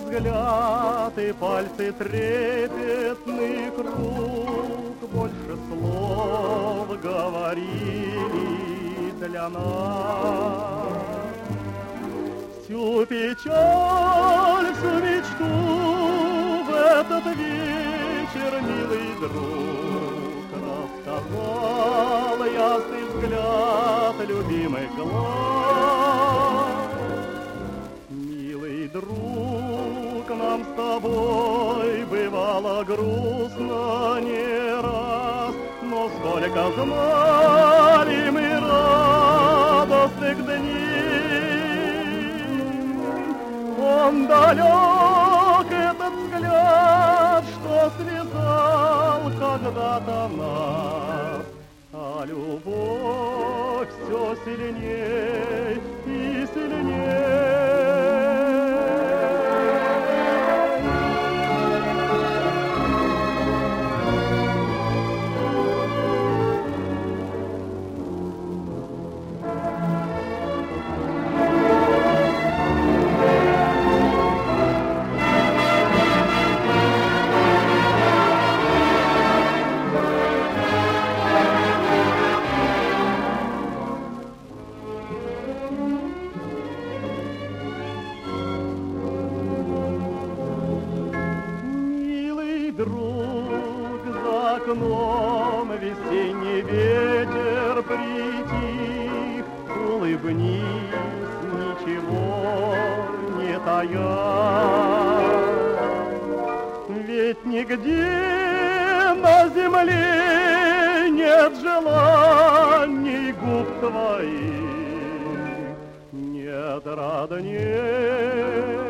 взгляд и пальцы трепетных рук больше слов говорили для нас. Всю печаль, всю мечту в этот вечер, милый друг, рассказал ясный взгляд любимых глаз. Милый друг, нам с тобой бывало грустно не раз, но сколько знали мы радостных дней. Он далек, этот взгляд, что связал когда-то нас, а любовь все сильней и сильней. Друг, за окном весенний ветер притих, улыбнись, ничего не тая. Ведь нигде на земле нет желаний губ твоих, нет родней.